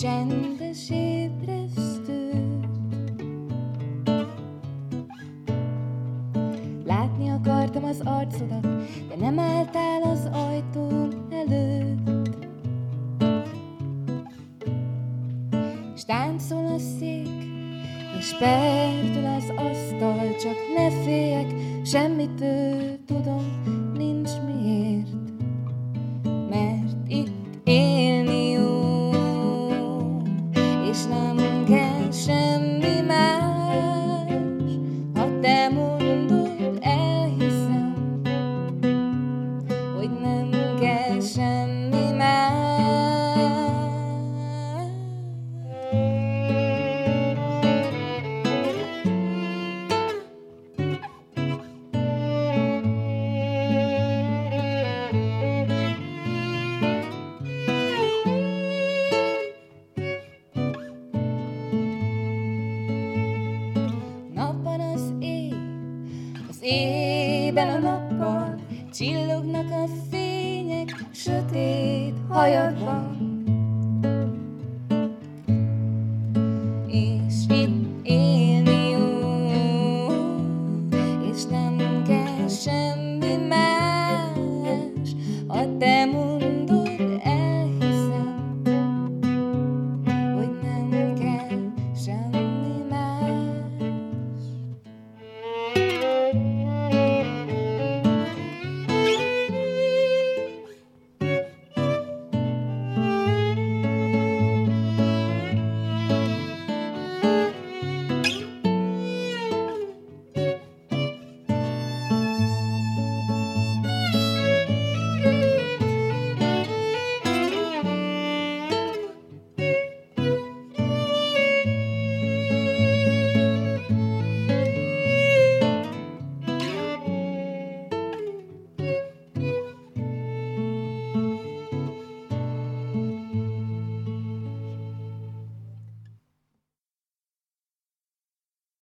csendes ébresztőt. Látni akartam az arcodat, de nem álltál az ajtóm előtt. S táncol a szék, és perdül az asztal, csak ne féljek, semmitől tudom, nincs miért. Mert itt élni jó, és nem kell semmi más. Ha te mondod, elhiszem, hogy nem kell semmi más. Napban az éjben a nappal csillognak a fények sötét hajadban. És itt élni jó, és nem kell semmi